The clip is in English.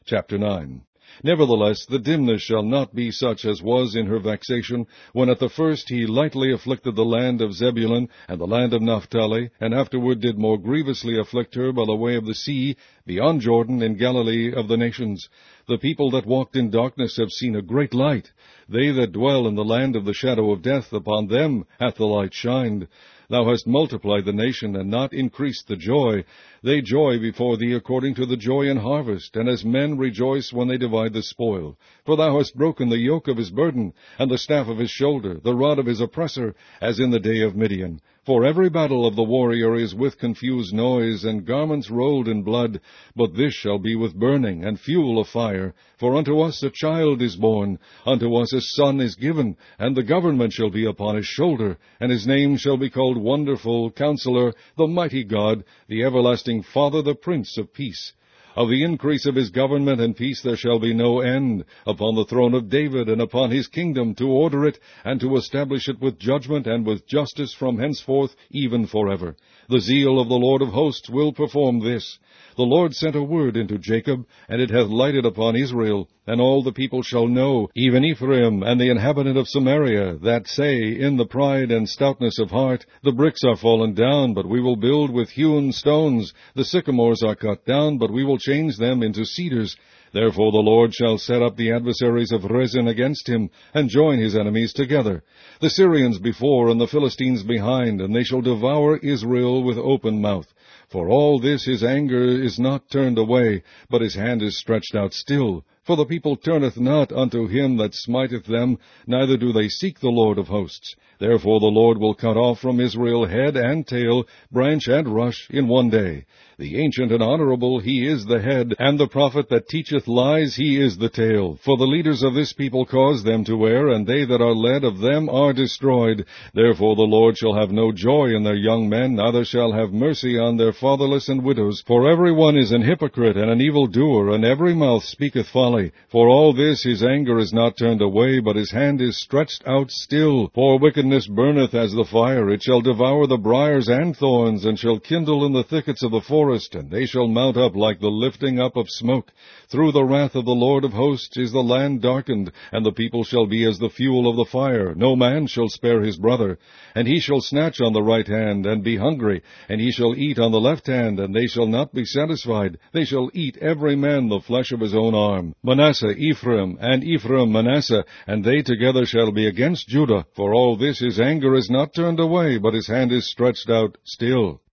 Chapter 9. Nevertheless, the dimness shall not be such as was in her vexation, when at the first he lightly afflicted the land of Zebulun and the land of Naphtali, and afterward did more grievously afflict her by the way of the sea, beyond Jordan, in Galilee of the nations. The people that walked in darkness have seen a great light. They that dwell in the land of the shadow of death, upon them hath the light shined. Thou hast multiplied the nation, and not increased the joy. They joy before thee according to the joy in harvest, and as men rejoice when they divide the spoil. For thou hast broken the yoke of his burden, and the staff of his shoulder, the rod of his oppressor, as in the day of Midian. For every battle of the warrior is with confused noise, and garments rolled in blood. But this shall be with burning, and fuel of fire. For unto us a child is born, unto us a son is given, and the government shall be upon his shoulder, and his name shall be called Wonderful, Counselor, the Mighty God, the Everlasting Father, the Prince of Peace. Of the increase of his government and peace there shall be no end, upon the throne of David, and upon his kingdom, to order it, and to establish it with judgment and with justice from henceforth, even forever. The zeal of the Lord of hosts will perform this. The Lord sent a word into Jacob, and it hath lighted upon Israel. And all the people shall know, even Ephraim and the inhabitant of Samaria, that say, in the pride and stoutness of heart, the bricks are fallen down, but we will build with hewn stones. The sycamores are cut down, but we will change them into cedars. Therefore the Lord shall set up the adversaries of Rezin against him, and join his enemies together. The Syrians before, and the Philistines behind, and they shall devour Israel with open mouth. For all this his anger is not turned away, but his hand is stretched out still. For the people turneth not unto him that smiteth them, neither do they seek the Lord of hosts. Therefore the Lord will cut off from Israel head and tail, branch and rush, in one day. The ancient and honorable, he is the head, and the prophet that teacheth lies, he is the tail. For the leaders of this people cause them to err, and they that are led of them are destroyed. Therefore the Lord shall have no joy in their young men, neither shall have mercy on their fatherless and widows. For every one is an hypocrite and an evildoer, and every mouth speaketh folly. For all this his anger is not turned away, but his hand is stretched out still. For wickedness burneth as the fire, it shall devour the briers and thorns, and shall kindle in the thickets of the forest, and they shall mount up like the lifting up of smoke. Through the wrath of the Lord of hosts is the land darkened, and the people shall be as the fuel of the fire. No man shall spare his brother. And he shall snatch on the right hand, and be hungry, and he shall eat on the left hand, and they shall not be satisfied. They shall eat every man the flesh of his own arm. Manasseh Ephraim, and Ephraim Manasseh, and they together shall be against Judah. For all this his anger is not turned away, but his hand is stretched out still.